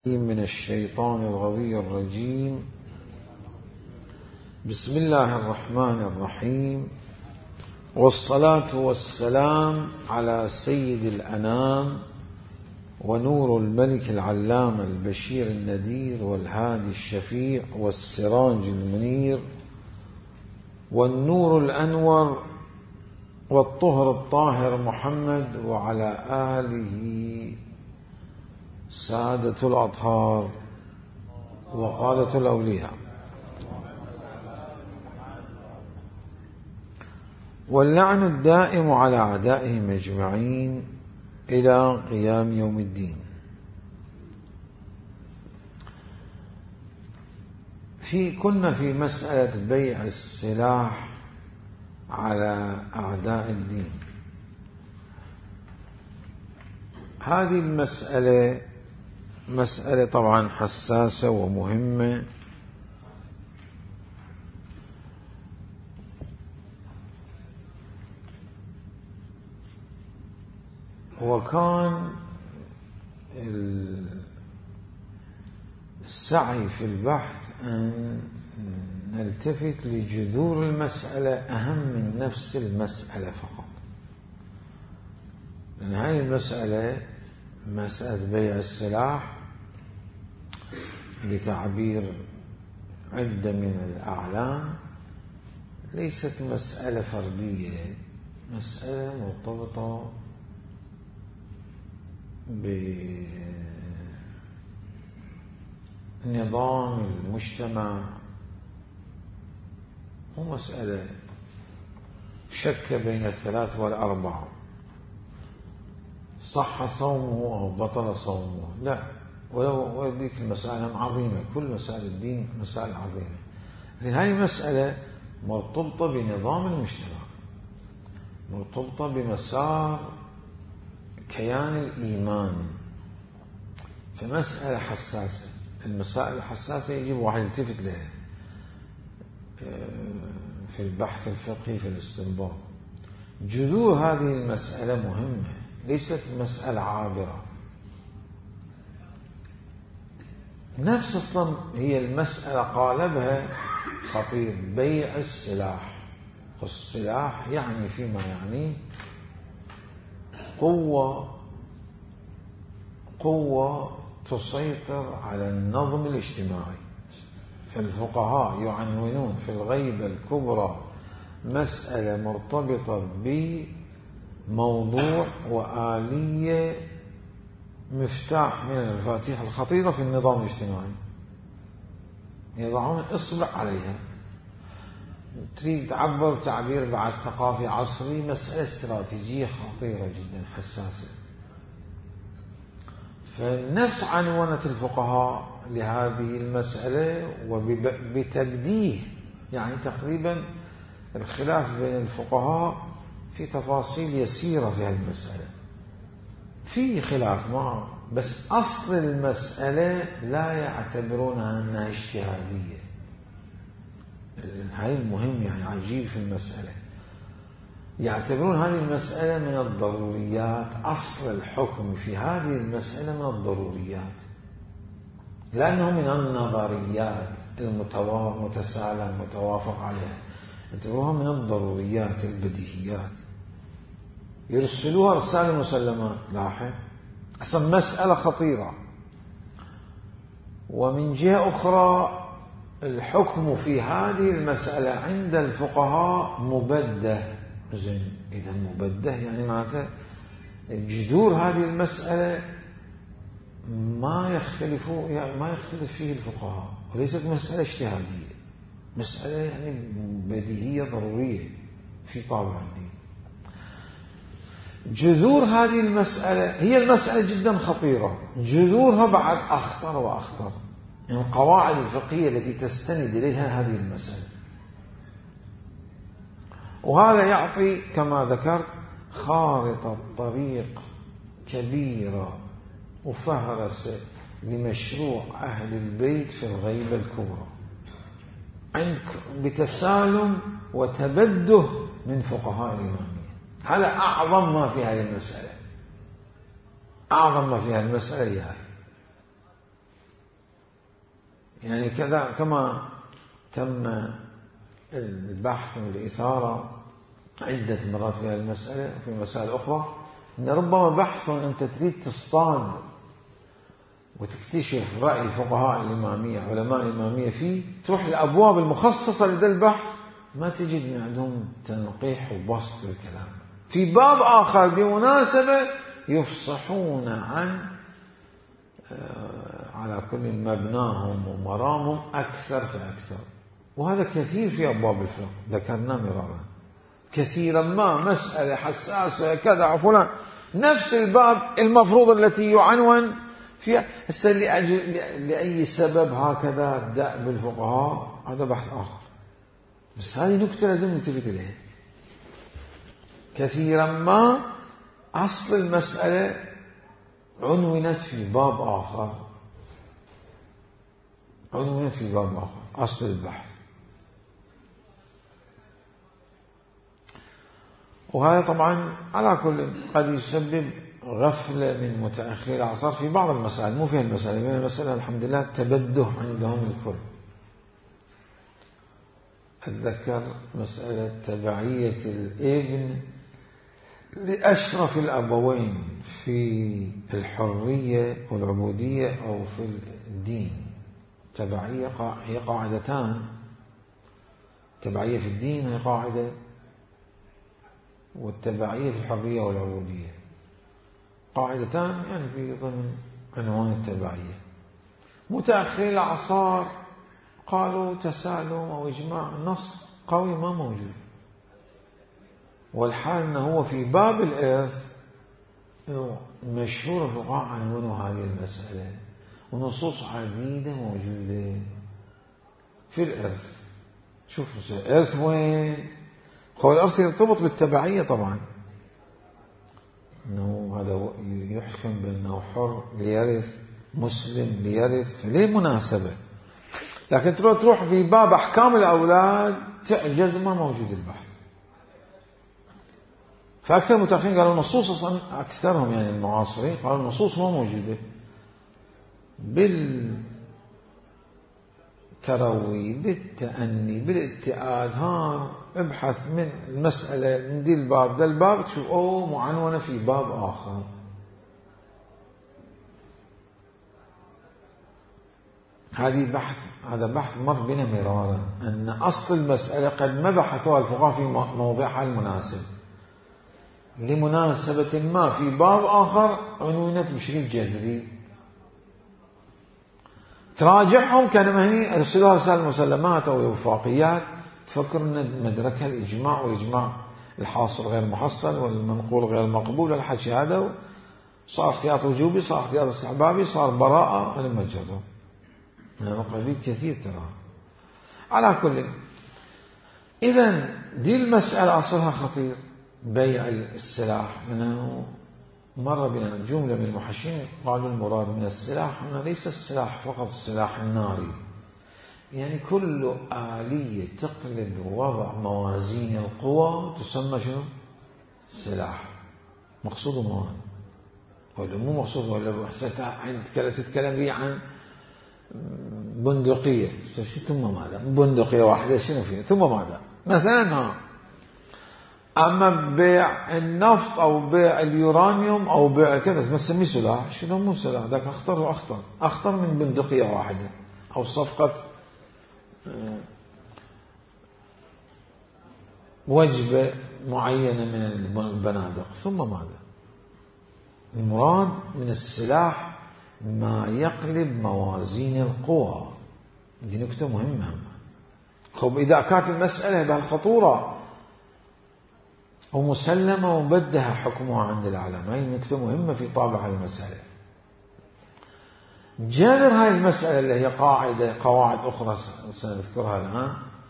من الشيطان الغوي الرجيم. بسم الله الرحمن الرحيم، والصلاة والسلام على سيد الأنام ونور الملك العلام البشير النذير والهادي الشفيع والسراج المنير والنور الأنور والطهر الطاهر محمد وعلى آله سادة الأطهار وقادة الأولياء، واللعن الدائم على أعدائهم أجمعين إلى قيام يوم الدين. كنا في مسألة بيع السلاح على أعداء الدين. هذه المسألة مسألة طبعا حساسة ومهمة، وكان السعي في البحث أن نلتفت لجذور المسألة أهم من نفس المسألة فقط، لأن هذه المسألة مسألة بيع السلاح بتعبير عدة من الأعلام ليست مسألة فردية، مسألة مرتبطة بنظام المجتمع، ومسألة شك بين الثلاث والأربعة، صح صومه أو بطل صومه، لا، ولو ذيك المسألة عظيمة، كل مسائل الدين مسائل عظيمة، لكن هذه مسألة مرتبطة بنظام المجتمع، مرتبطة بمسار كيان الإيمان، فمسألة حساسة. المسائل الحساسة يجب واحد يلتفت لها في البحث الفقهي في الاستنباط. جذور هذه المسألة مهمة، ليست مسألة عابرة، نفس أصلا هي المسألة قالبها خطير، بيع السلاح. السلاح يعني فيما يعني قوة تسيطر على النظم الاجتماعي. فالفقهاء يعنونون في الغيبة الكبرى مسألة مرتبطة بموضوع وآلية مفتاح من المفاتيح الخطيرة في النظام الاجتماعي، يضعون إصبع عليها. تريد تعبر تعبير بعد ثقافي عصري، مسألة استراتيجية خطيرة جدا حساسة. فنفس عنونة الفقهاء لهذه المسألة وبتبديه، يعني تقريبا الخلاف بين الفقهاء في تفاصيل يسيرة في هذه المسألة، في خلاف معه، بس أصل المسألة لا يعتبرونها أنها اجتهادية. هذا المهم، يعني عجيب في المسألة، يعتبرون هذه المسألة من الضروريات، أصل الحكم في هذه المسألة من الضروريات، لأنه من النظريات المتسالة المتوافق عليها، يعتبروها من الضروريات البديهيات، يرسلوها رسالة مسلمات. لاحظ أصلا مسألة خطيرة. ومن جهة أخرى الحكم في هذه المسألة عند الفقهاء مبده. زين، إذا مبده يعني معناته الجذور هذه المسألة ما يختلف فيه الفقهاء، وليست مسألة اجتهادية، مسألة يعني بديهية ضرورية في طابع الدين. جذور هذه المسألة هي المسألة جدا خطيرة، جذورها بعد أخطر وأخطر، يعني القواعد الفقهية التي تستند إليها هذه المسألة. وهذا يعطي كما ذكرت خارطة طريق كبيرة وفهرسة لمشروع أهل البيت في الغيبة الكبرى، بتسالم وتبده من فقهاء الإمامية. هذا أعظم ما في هذه المسألة، أعظم ما في هذه المسألة هي هذه. يعني كذا كما تم البحث والإثارة عدة مرات في هذه المسألة وفي مسائل أخرى، إن ربما بحث أنت تريد تصطاد وتكتشف رأي الفقهاء الإمامية علماء الإمامية فيه، تروح الأبواب المخصصة لدى البحث ما تجد من عندهم تنقيح وبسط الكلام. في باب آخر بمناسبة يفصحون عن على كل مبناهم ومرامهم أكثر فأكثر. وهذا كثير في أبواب الفقه ذكرنا مرارا، كثيرا ما مسألة حساسة كذا فلان، نفس الباب المفروض التي يعنون فيها لأي سبب هكذا دأب الفقهاء، هذا بحث آخر. بس هذه نكتة لازم نلتفت إليها. كثيرا ما أصل المسألة عنونت في باب آخر، عنونت في باب آخر أصل البحث. وهذا طبعا على كل قد يسبب غفلة من متأخر الأعصار في بعض المسائل، مو في المسألة، من المسألة الحمد لله تبده عندهم الكل. أتذكر مسألة تبعية الابن لأشرف الأبوين في الحرية والعبودية أو في الدين. تبعية هي قاعدتان، تبعية في الدين هي قاعدة، والتبعية في الحرية والعبودية قاعدتان يعني في ضمن عنوان التبعية. متأخر الأعصار قالوا تسالم أو إجماع، نص قوي ما موجود، والحال أنه هو في باب الإرث مشهور الفقهاء عنوانه هذه المسألة، ونصوص عديدة موجودة في الإرث. شوفوا الإرث وين؟ هو الإرث يرتبط بالتبعية طبعا، أنه هذا يحكم بأنه حر ليرث، مسلم ليرث، فليه مناسبة. لكن تروح في باب أحكام الأولاد تعجز، ما موجود البحث. فأكثر المتأخرين قالوا النصوص أصلا، أكثرهم يعني المعاصرين قالوا النصوص ما موجودة، بالتروي بالتأني بالاتعاد، ابحث من المسألة من دي الباب ده الباب تشوف معنونة في باب آخر. هذا بحث مر بنا مرارا، أن أصل المسألة قد ما بحثوها الفقهاء في موضعها المناسب لمناسبة ما في باب آخر عنونة بشكل جذري. تراجعهم كان مهني أرسلوها رسائل المسلمات أو الوفاقيات، تفكر أن مدركها الإجماع، والإجماع الحاصل غير محصل والمنقول غير مقبول، الحكي هذا صار احتياط وجوبي، صار احتياط استحبابي، صار براءة لما جروا من المقابل كثير ترى. على كل إذن دي المسألة أصلها خطير، بيع السلاح. منه مر بنا جملة من المحشين قالوا المراد من السلاح هنا ليس السلاح فقط السلاح الناري، يعني كل آلية تقلب وضع موازين القوى تسمى شنو؟ سلاح. مقصود مواد ولا مو مقصود، ولا تتكلم لي عن بندقية ثم ماذا؟ بندقية واحدة شنو فيها ثم ماذا؟ مثلا أما بيع النفط أو بيع اليورانيوم أو بيع كذا ما تسميه سلاح؟ شنو مو سلاح؟ ذاك أخطر وأخطر، أخطر من بندقية واحدة أو صفقة وجبة معينة من البنادق. ثم ماذا؟ المراد من السلاح ما يقلب موازين القوى. دي نكتة مهمة. خب إذا كانت المسألة بهالخطورة ومسلمة ومبدها حكمها عند العلماء، هاي نكتة مهمة في طابع المسألة. جذر هاي المسألة اللي هي قواعد أخرى سنذكرها الآن،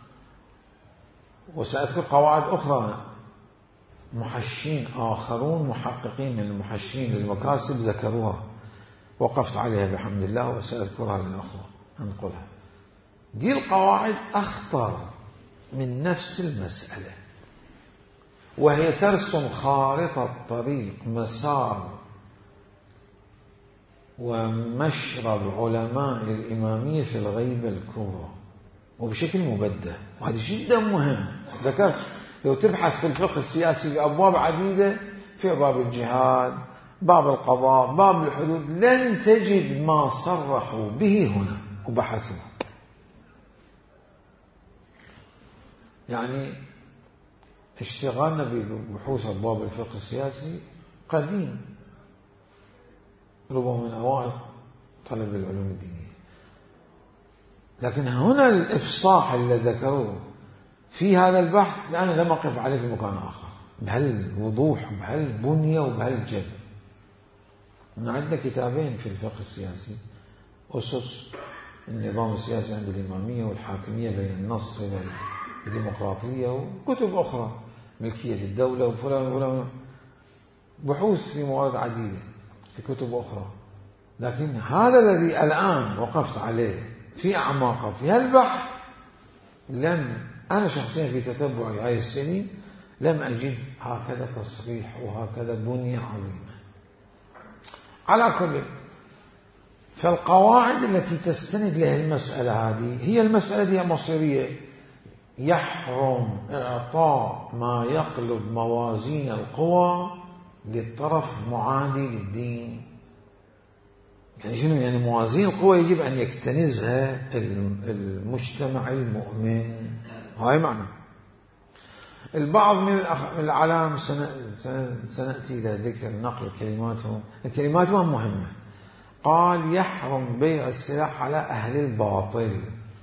وسأذكر قواعد أخرى محشين آخرون محققين من المحشين للمكاسب ذكروها، وقفت عليها بحمد الله وسأذكرها للأخوة أنقلها. دي القواعد أخطر من نفس المسألة، وهي ترسم خارطة طريق مسار ومشرب علماء الإمامية في الغيبة الكبرى وبشكل مبدع، وهذا جدا مهم. ذكرت لو تبحث في الفقه السياسي بأبواب عديدة، في باب الجهاد، باب القضاء، باب الحدود، لن تجد ما صرحوا به هنا وبحثوا. يعني اشتغلنا ببحوث أبواب الفقه السياسي قديم، ربما من أوائل طلب العلوم الدينية، لكن هنا الإفصاح اللي ذكروه في هذا البحث أنا لم أقف عليه في مكان آخر بهالوضوح وبهالبنية وبهالجد. عندنا كتابين في الفقه السياسي: أسس النظام السياسي عند الإمامية والحاكمية بين النص والديمقراطية، وكتب أخرى ملكية الدولة وفلان وفلان، بحوث في موارد عديدة في كتب أخرى. لكن هذا الذي الآن وقفت عليه في أعماقه في هالبحث، أنا شخصيا في تتبع هاي السنين لم أجد هكذا تصريح وهكذا بنية عظيمة. على كل، فالقواعد التي تستند لها المسألة هذه هي المسألة دي مصيرية: يحرم إعطاء ما يقلب موازين القوى للطرف معادي للدين. يعني شنو؟ يعني موازين القوى يجب أن يكتنزها المجتمع المؤمن، هاي معنى. البعض من العلام سنأتي إلى ذكر نقل كلماتهم، الكلماتهم مهمة. قال: يحرم بيع السلاح على أهل الباطل،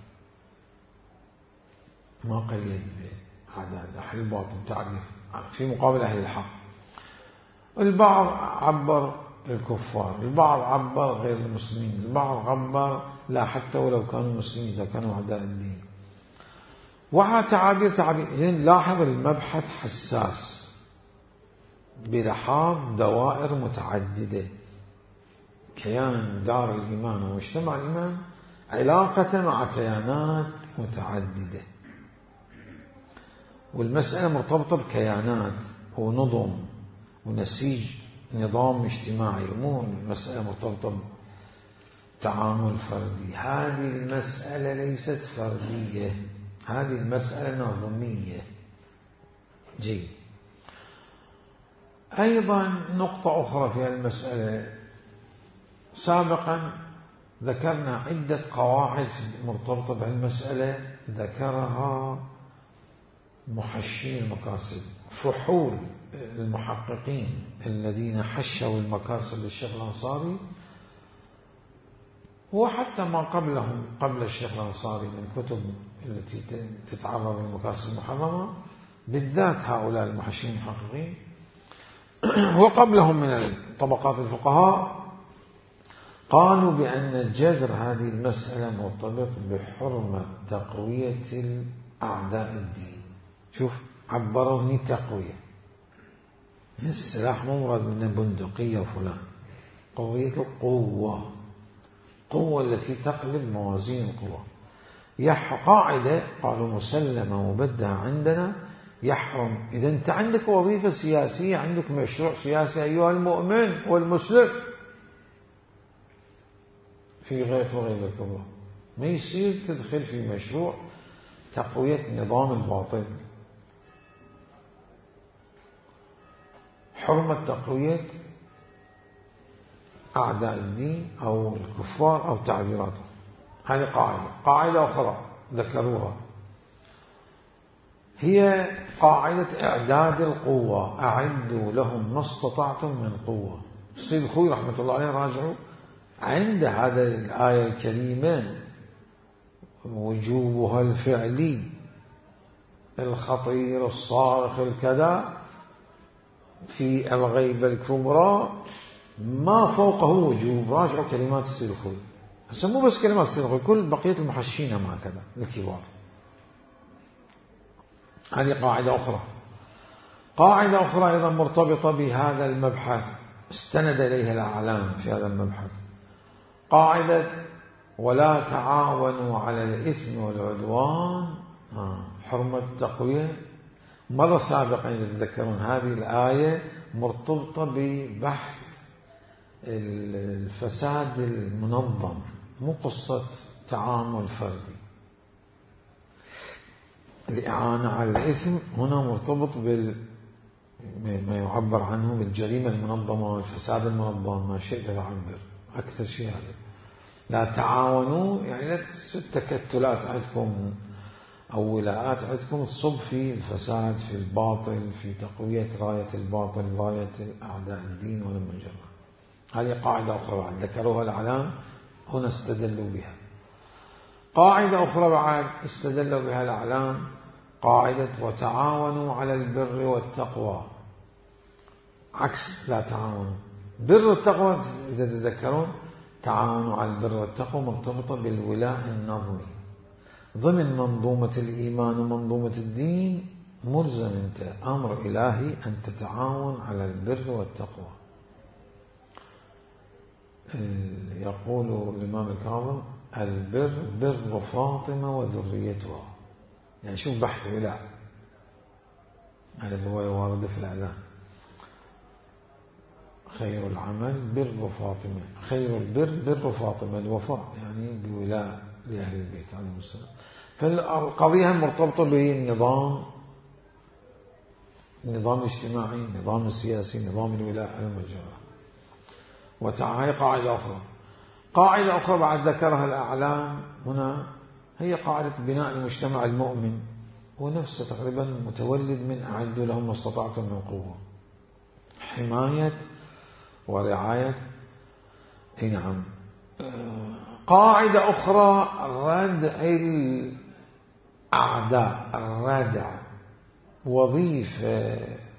ما قيد أهل الباطل تعبير في مقابل أهل الحق. البعض عبر الكفار، البعض عبر غير المسلمين، البعض عبر لا حتى ولو كانوا مسلمين إذا كانوا أعداء الدين، تعابير. لاحظ المبحث حساس بلحاظ دوائر متعددة: كيان دار الإيمان ومجتمع الإيمان علاقة مع كيانات متعددة، والمسألة مرتبطة بكيانات ونظم ونسيج نظام اجتماعي، مو المسألة مرتبطة بتعامل فردي. هذه المسألة ليست فردية، هذه المسألة نظمية. جيد. أيضا نقطة أخرى في المسألة: سابقا ذكرنا عدة قواعد مرتبطة بالمسألة ذكرها محشي المكاسب، فحول المحققين الذين حشوا المكاسب للشيخ الأنصاري، وحتى ما قبلهم قبل الشيخ الأنصاري من كتب التي تتعرض للمكاسب المحرمة، بالذات هؤلاء المحشين المحققين وقبلهم من طبقات الفقهاء، قالوا بأن جذر هذه المسألة مرتبط بحرمة تقوية أعداء الدين. شوف، عبروني تقوية، السلاح مو مراد من بندقية وفلان، قضية القوة، القوة التي تقلب موازين القوى. قاعدة قالوا مسلمة مبدأة عندنا: يحرم. إذا أنت عندك وظيفة سياسية، عندك مشروع سياسي أيها المؤمن والمسلم في غيبة الكبرى، ما يصير تدخل في مشروع تقوية نظام الباطل. حرمة تقوية أعداء الدين أو الكفار أو تعبيراتهم. هذه قاعدة أخرى ذكروها، هي قاعدة إعداد القوة: أعدوا لهم ما استطعتم من قوة. السيد الخوي رحمة الله عليه راجعوا عند هذا الآية الكريمة وجوبها الفعلي الخطير الصارخ الكذا في الغيبة الكبرى ما فوقه وجوب. راجعوا كلمات السيد الخوي، هسه مو بس كلمات السيد الخوي، كل بقية المحشين ما كذا الكبار. هذه قاعدة أخرى. قاعدة أخرى أيضا مرتبطة بهذا المبحث استند إليها الأعلام في هذا المبحث: قاعدة ولا تعاونوا على الإثم والعدوان. حرمة التقوية. مرة سابقا تتذكرون هذه الآية مرتبطة ببحث الفساد المنظم، مو قصة تعامل فردي. الإعانة على الإثم هنا مرتبط ما يعبر عنه بالجريمة المنظمة والفساد المنظم، ما شئت تعبر أكثر شيء هذا. لا تعاونوا يعني لا تكتلات عندكم أو ولاءات عندكم تصب في الفساد، في الباطل، في تقوية راية الباطل، راية أعداء الدين ولا مجرد. هذه قاعدة أخرى بعد ذكروها الأعلام هنا استدلوا بها. قاعدة أخرى بعد استدلوا بها الأعلام، قاعدة وتعاونوا على البر والتقوى، عكس لا تعاونوا. بر والتقوى إذا تذكرون تعاونوا على البر والتقوى مرتبطة بالولاء النظمي ضمن منظومة الإيمان ومنظومة الدين. ملزم أنت أمر إلهي أن تتعاون على البر والتقوى. يقول الإمام الكاظم البر بر فاطمة وذريتها. يعني شوف بحث ولاء، هذه الرواية واردة في الإعلام. خير العمل بر فاطمة، خير البر بر فاطمة، الوفاء يعني بولاء لأهل البيت عليهم السلام. فالقضية مرتبطة بالنظام، النظام الاجتماعي، النظام السياسي، نظام الولاء المجرى. وتعالى قاعدة أخرى، قاعدة أخرى بعد ذكرها الأعلام هنا، هي قاعدة بناء المجتمع المؤمن، ونفسه تقريبا متولد من أعدوا لهم ما استطعتم من قوة، حماية ورعاية. نعم. قاعدة أخرى ردع الأعداء، الردع وظيفة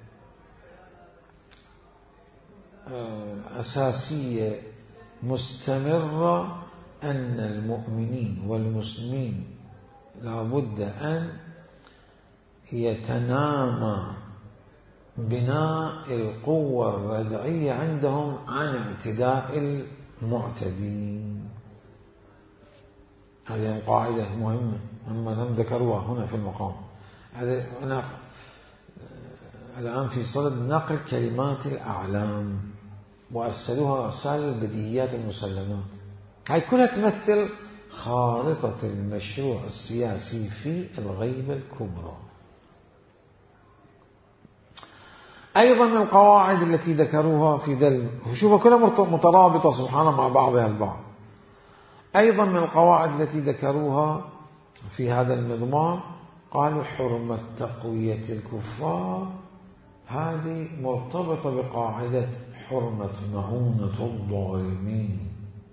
أساسية مستمرة، أن المؤمنين والمسلمين لابد أن يتنامى بناء القوة الردعية عندهم عن اعتداء المعتدين. هذه قاعدة مهمة هم ذكروها هنا في المقام. أنا الآن في صدد نقل كلمات الأعلام وأرسلوها أرسال البديهيات المسلمات. هاي كلها تمثل خارطة المشروع السياسي في الغيبة الكبرى. أيضا من القواعد التي ذكروها في دل، شوفوا كلها مترابطة سبحانه مع بعضها البعض. أيضا من القواعد التي ذكروها في هذا المضمار قالوا حرمة تقوية الكفار، هذه مرتبطة بقاعدة حرمة معونة الظالمين.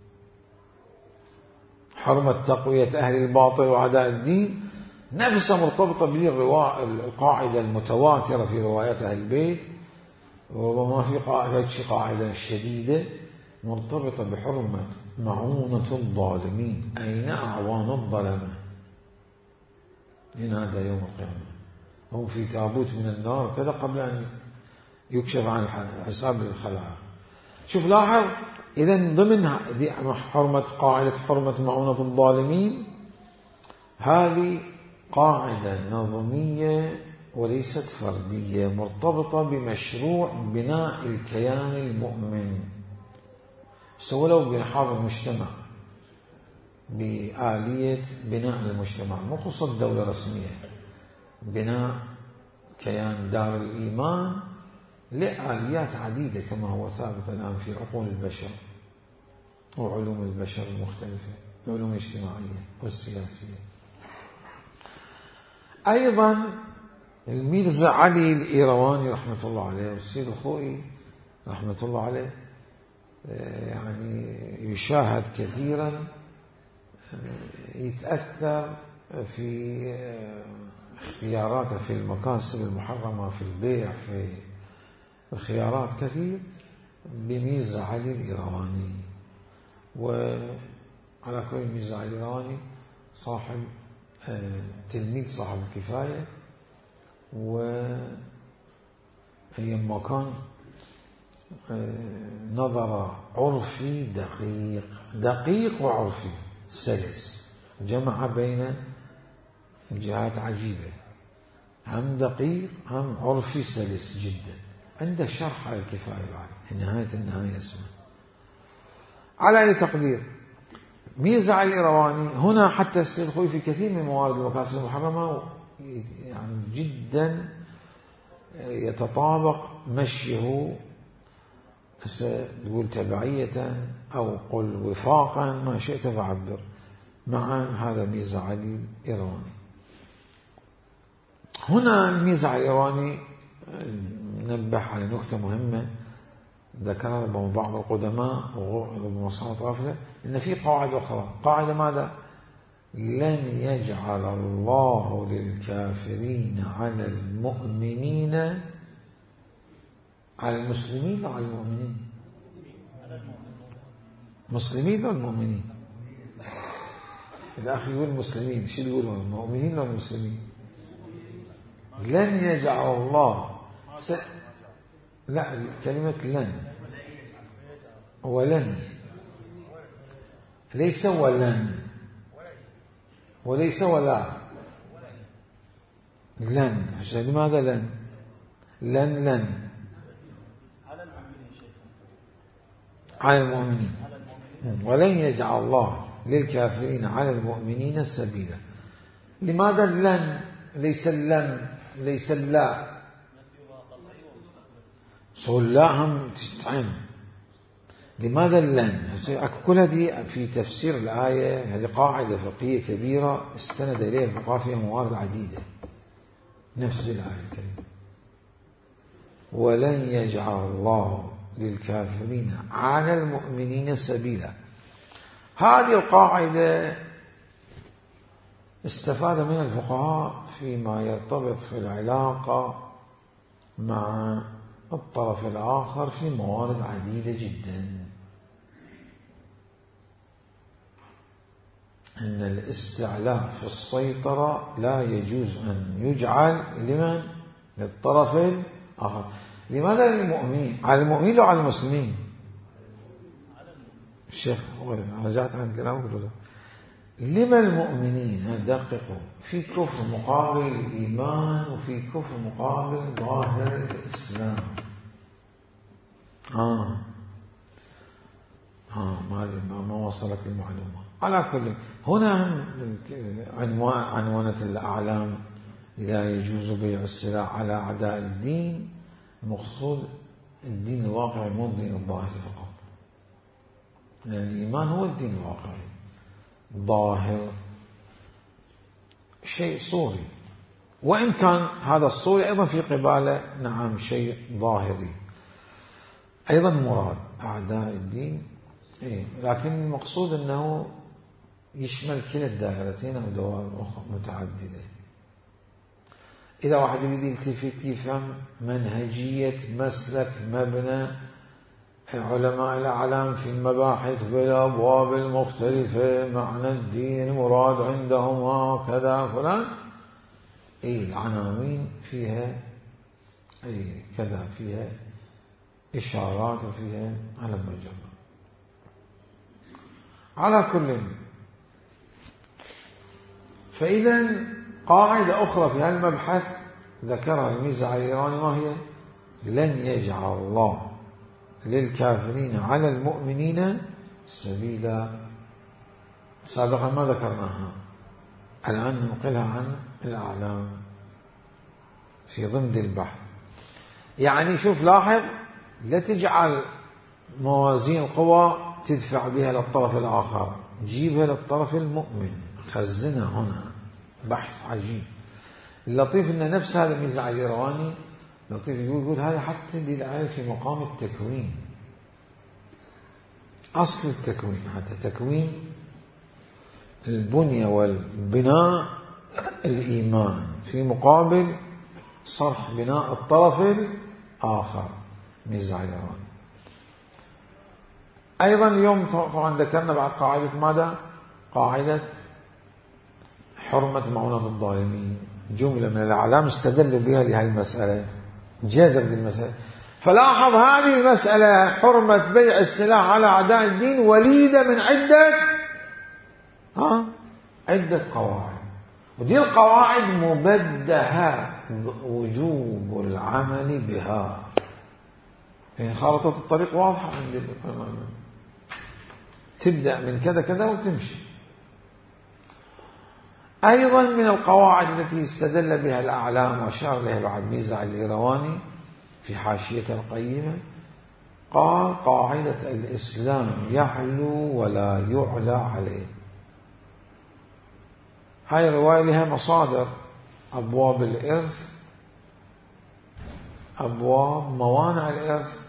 حرمة تقوية أهل الباطل وأعداء الدين نفسها مرتبطة بالقاعدة المتواترة في روايات أهل البيت، وربما في قاعدة شديدة مرتبطة بحرمة معونة الظالمين. أين أعوان الظلمة؟ ينادى يوم القيامة هم في تابوت من النار كذا قبل أن يكشف عن حساب الخلائق. شوف لاحظ، إذن ضمن قاعدة حرمة معونة الظالمين، هذه قاعدة نظمية وليست فردية، مرتبطة بمشروع بناء الكيان المؤمن. سولوا بنحاضر المجتمع بآلية بناء المجتمع، مو قصة دولة رسمية، بناء كيان دار الإيمان لآليات عديدة كما هو ثابت الآن في عقول البشر وعلوم البشر المختلفة، العلوم الاجتماعية والسياسية. أيضا الميرزا علي الإيرواني رحمة الله عليه والسيد الخوئي رحمة الله عليه يعني يشاهد كثيرا، يتأثر في اختياراته في المكاسب المحرمة، في البيع، في الخيارات كثير بميرزا علي الإيرواني. وعلى كل ميرزا علي الإيرواني صاحب تلميذ صاحب الكفاية، وأيما كان نظر عرفي دقيق وعرفي سلس، جمع بين جهات عجيبة، هم دقيق هم عرفي سلس جدا. عنده شرح على الكفاية بعد نهاية النهاية اسمه على أي تقدير. ميزة على الإيرواني هنا حتى السيد الخوئي في كثير من موارد المقاصد المحرمة يعني جدا يتطابق مشيه، تقول تبعية أو قل وفاقا، ما شئت فعبر، مع هذا ميزة علي الإيرواني. هنا الميزة على الإيرواني ننبه على نكتة مهمة ذكرها بعض القدماء وربما صارت غفلة، إن في قواعد أخرى. قاعدة ماذا؟ لن يجعل الله للكافرين على المؤمنين، على المسلمين وعلى المؤمنين، مسلمين ولا المؤمنين؟ الأخ يقول المسلمين، شو يقولون؟ المؤمنين ولا المسلمين؟ لن يجعل الله لا، كلمة لن ولن، ليس ولن وليس ولا، لن. لماذا لن؟ لن على المؤمنين، ولن يجعل الله للكافرين على المؤمنين سبيلا. لماذا لن؟ ليس اللن، ليس اللا، صول لا هم تستعين. لماذا اللن؟ كل هذه في تفسير الآية، هذه قاعدة فقهية كبيرة استند إليها الفقهاء فيها موارد عديدة، نفس الآية الكريمة، ولن يجعل الله للكافرين على المؤمنين سبيلا. هذه القاعدة استفاد من الفقهاء فيما يرتبط في العلاقة مع الطرف الآخر في موارد عديدة جدا. أن الاستعلاء في السيطرة لا يجوز أن يجعل لمن؟ للطرف الآخر. لماذا للمؤمنين؟ على المؤمنين وعلى المسلمين؟ الشيخ رجعت عن كلامه. لما المؤمنين؟ دققوا، في كفر مقابل الإيمان وفي كفر مقابل ظاهر الإسلام. ما وصلت المعلومة. على كل، هنا عنوانة الأعلام لا يجوز بيع السلاح على أعداء الدين. المقصود الدين الواقعي مو الدين الظاهري فقط، لأن الإيمان هو الدين الواقعي، ظاهر شيء صوري، وإن كان هذا الصوري أيضا في قباله نعم شيء ظاهري أيضا مراد أعداء الدين، لكن المقصود أنه يشمل كلا الدائرتين أو دوائر متعددة. إذا واحد يريد يلتفت يفهم منهجية مسلك مبنى علماء الأعلام في المباحث بالأبواب المختلفة، معنى الدين مراد عندهم كذا فلان، العناوين فيها كذا، فيها إشارات وفيها على المجرد. على كل، فإذا قاعدة أخرى في هذا المبحث ذكرها الميزة الإيراني، وهي لن يجعل الله للكافرين على المؤمنين سبيلا. سابقا ما ذكرناها، الآن ننقلها عن الأعلام في ضمن البحث. يعني شوف لاحظ، لا تجعل موازين القوى تدفع بها للطرف الآخر، جيبها للطرف المؤمن، خزنها هنا. بحث عجيب. اللطيف أن نفس هذا الميزة الإيراني لطيف، يقول هذا حتى للآية في مقام التكوين، أصل التكوين، حتى تكوين البنية والبناء الإيمان في مقابل صرح بناء الطرف الآخر. ميزة الإيراني أيضا اليوم طبعا ذكرنا بعد قاعدة ماذا؟ قاعدة حرمة معونة الظالمين. جملة من الأعلام استدلوا بها لهذه المسألة، جذر للمسألة. فلاحظ هذه المسألة حرمة بيع السلاح على أعداء الدين وليدة من عدة قواعد، ودي القواعد مبدها وجوب العمل بها. يعني خارطة الطريق واضحة عند الإمام. تبدأ من كذا كذا وتمشي. أيضا من القواعد التي استدل بها الأعلام وأشار إليها بعد ميزة الإيرواني في حاشية القيمة، قال قاعدة الإسلام يعلو ولا يعلى عليه. هاي الرواية لها مصادر: أبواب الإرث، أبواب موانع الإرث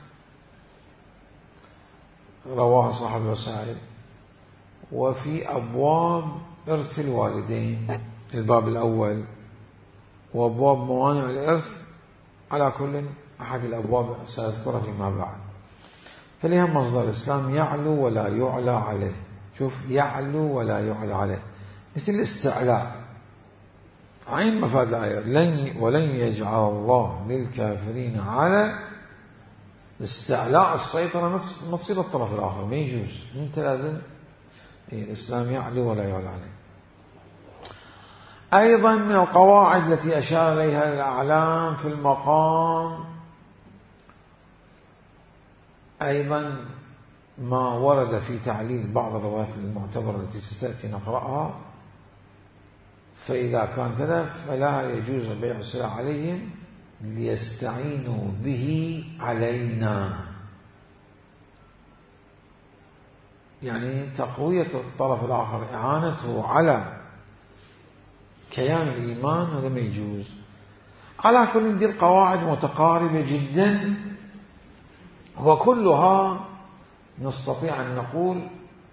رواها صاحب الوسائل، وفي أبواب إرث الوالدين الباب الأول، وأبواب موانع الإرث على كل أحد الأبواب سأذكرها فيما بعد. فلها مصدر الإسلام يعلو ولا يعلى عليه. شوف، يعلو ولا يعلى عليه، مثل الاستعلاء. عين مفاد الآية: ولن يجعل الله للكافرين على الاستعلاء السيطرة نصير الطرف الآخر، ما يجوز. أنت لازم الإسلام يعلو ولا يعلى عليه. أيضا من القواعد التي أشار إليها الأعلام في المقام أيضا ما ورد في تعليل بعض الروايات المعتبرة التي ستأتي نقرأها: فإذا كان كذا فلا يجوز بيع السلع عليهم ليستعينوا به علينا، يعني تقوية الطرف الآخر، إعانته على كيان الإيمان، هذا ما يجوز. على كل دي القواعد متقاربة جدا، وكلها نستطيع أن نقول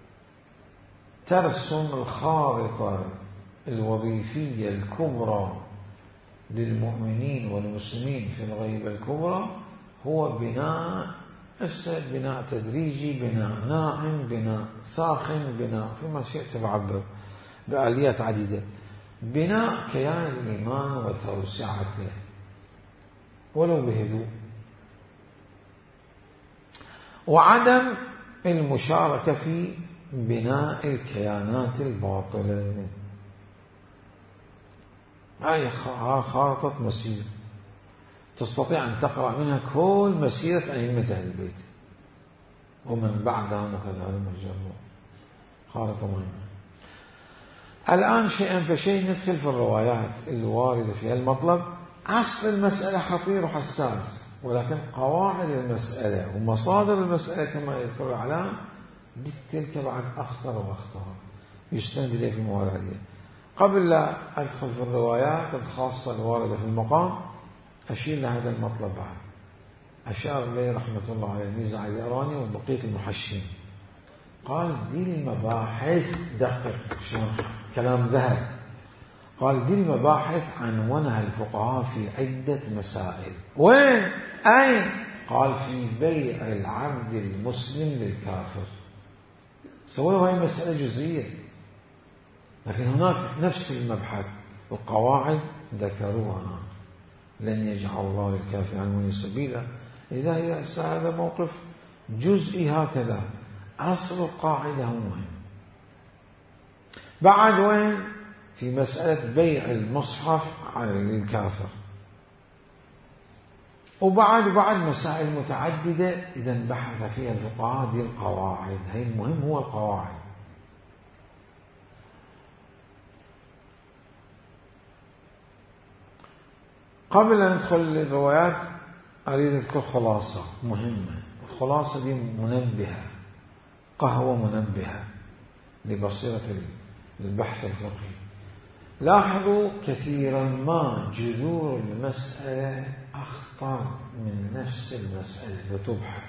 ترسم الخارطة الوظيفية الكبرى للمؤمنين والمسلمين في الغيبة الكبرى، هو بناء تدريجي، بناء ناعم، بناء ساخن، بناء فيما شئت بعبر بآليات عديدة، بناء كيان الإيمان وتوسعته ولو بهدوء، وعدم المشاركة في بناء الكيانات الباطلة. هاي خارطة مسير تستطيع أن تقرأ منها كل مسيرة أئمة أهل البيت ومن بعدهم وكذا. المجرد خارطة مهمة. الآن شيئا فشيء ندخل في الروايات الواردة في المطلب. أصل المسألة خطير وحساس، ولكن قواعد المسألة ومصادر المسألة كما يذكر الإعلام تلك بعد أخطر وأخطر يستند إليه في المواضيع. قبل لا أدخل في الروايات الخاصة الواردة في المقام، أشير لهذا المطلب بعد. أشار إليه رحمة الله عليه ميزة الإيرواني وبقية المحشين، قال دي المباحث، دقق شلون كلام ذهب، قال دي المباحث عنونها الفقهاء في عدة مسائل. وين؟ أين؟ قال في بيع العبد المسلم للكافر. سووا هاي مسألة جزئية، لكن هناك نفس المبحث والقواعد ذكروها. لن يجعل الله للكافر عن المؤمن سبيلا. إذا هذا موقف جزئي هكذا، أصل القاعدة هو مهم. بعد وين؟ في مسألة بيع المصحف للكافر. وبعد مسائل متعددة إذا بحث فيها الفقهاء دي القواعد. هي المهم هو القواعد. قبل أن ندخل للروايات أريد أذكر خلاصة مهمة. الخلاصة دي منبهة، قهوة منبهة لبصيرة البحث الفقهي. لاحظوا كثيرا ما جذور المسألة أخطر من نفس المسألة وتبحث.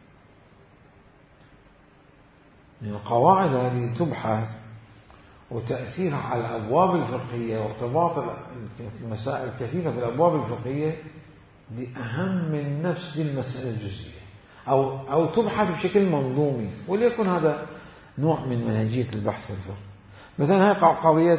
القواعد هذه تبحث، وتأثيرها على الأبواب الفقهية وارتباط المسائل كثيرة في الأبواب الفقهية دي أهم من نفس دي المسألة الجزئية، أو تبحث بشكل منظومي، وليكن هذا نوع من منهجية البحث في الفقه. مثلا هاي قضية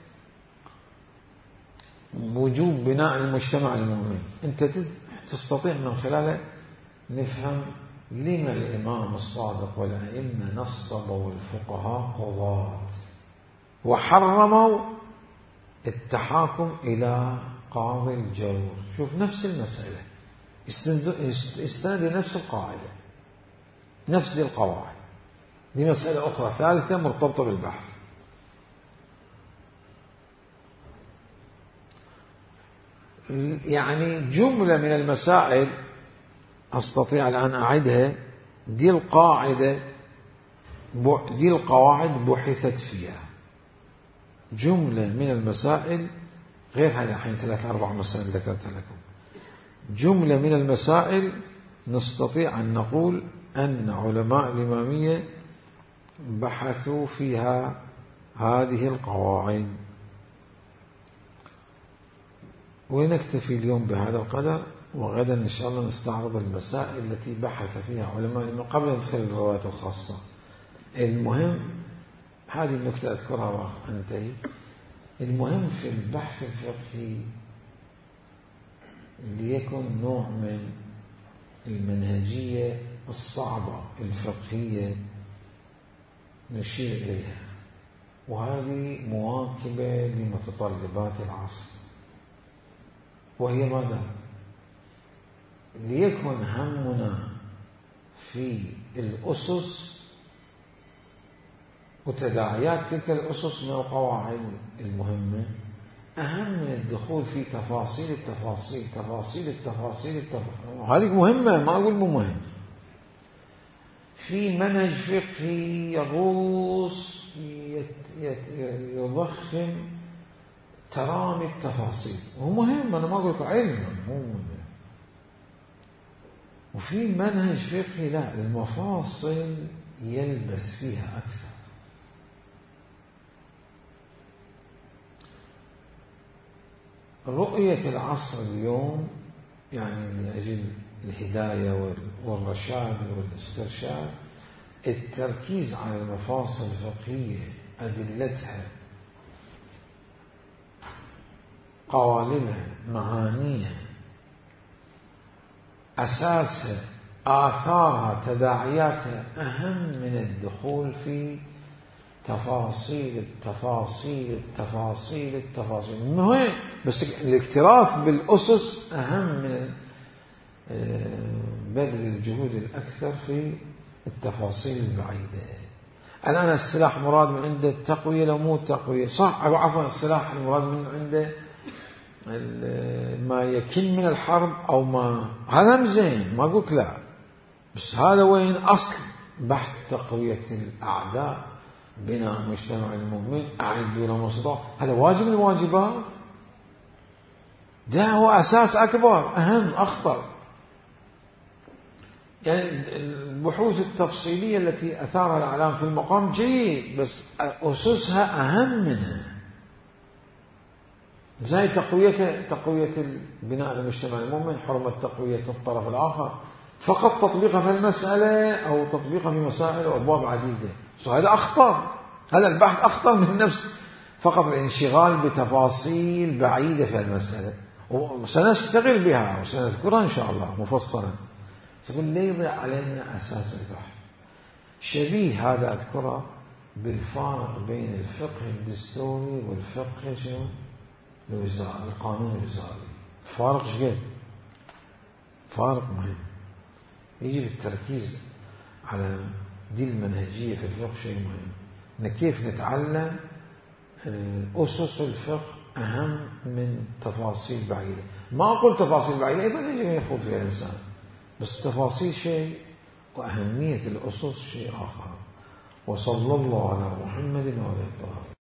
وجوب بناء المجتمع المؤمن، أنت تستطيع من خلاله نفهم لما الإمام الصادق والأئمة نصبوا الفقهاء قضاة وحرموا التحاكم إلى قاضي الجور. شوف نفس المسألة، استند نفس القاعدة، نفس دي القواعد. دي مسألة أخرى ثالثة مرتبطة بالبحث. يعني جملة من المسائل أستطيع الآن أعدها، دي القواعد بحثت فيها. جملة من المسائل غير هذا الحين 3-4 مسائل ذكرتها لكم. جملة من المسائل نستطيع أن نقول أن علماء الإمامية بحثوا فيها هذه القواعد. ونكتفي اليوم بهذا القدر، وغدا إن شاء الله نستعرض المسائل التي بحث فيها علماء الإمامية قبل أن ندخل الروايات الخاصة. المهم هذه النكتة أذكرها وأنتهي. المهم في البحث الفقهي ليكن نوع من المنهجية الصعبة الفقهية نشير إليها، وهذه مواكبة لمتطلبات العصر. وهي ماذا؟ ليكن همنا في الأسس وتداعيات تلك الأسس من القواعد المهمة أهم من الدخول في تفاصيل التفاصيل تفاصيل التفاصيل التفاصيل. هذه مهمة، ما أقول مو مهم. في منهج فقهي يغوص يضخم ترامي التفاصيل، وهو مهم، أنا ما أقول لك علم، هو مهم. وفي منهج فقهي لا، المفاصل يلبث فيها أكثر. رؤية العصر اليوم يعني لأجل الهداية والرشاد والاسترشاد، التركيز على المفاصل الفقهية، أدلتها، قوالبها، معانيها، أساسها، آثارها، تداعياتها، أهم من الدخول في تفاصيل التفاصيل التفاصيل التفاصيل. مهم، بس الاكتراث بالأسس أهم من بذل الجهود الأكثر في التفاصيل البعيدة. الآن السلاح مراد من عنده التقوية لو مو التقوية، صح، أو عفوا السلاح المراد من عنده ما يكن من الحرب أو ما، هذا زين، ما أقولك لا، بس هذا وين أصل بحث تقوية الأعداء، بناء مجتمع المؤمن، أعدوا لهم الصداع، هذا واجب من الواجبات. ده هو أساس أكبر، أهم، أخطر. يعني البحوث التفصيلية التي أثارها الإعلام في المقام جيد، بس أسسها أهم منها. زي تقوية البناء المجتمع المؤمن، حرمة تقوية الطرف الآخر، فقط تطبيقها في المسألة أو تطبيقها في مسائل وأبواب عديدة. هذا أخطر، هذا البحث أخطر من نفس فقط الانشغال بتفاصيل بعيدة في المسألة، وسنشتغل بها وسنذكرها إن شاء الله مفصلا. تقول ليه يضيع علينا أساس البحث؟ شبيه هذا أذكره بالفارق بين الفقه الدستوري والفقه شنو؟ الوزاري، القانون الوزاري. فارق شقد؟ فارق مهم. يجب التركيز على دي المنهجية في الفقه شيء مهم، إن كيف نتعلم أسس الفقه أهم من تفاصيل بعيدة. ما أقول تفاصيل بعيدة أيضا يجب أن يخوض فيها الإنسان، بس تفاصيل شيء وأهمية الأسس شيء آخر. وصلى الله على محمد وعلى آله.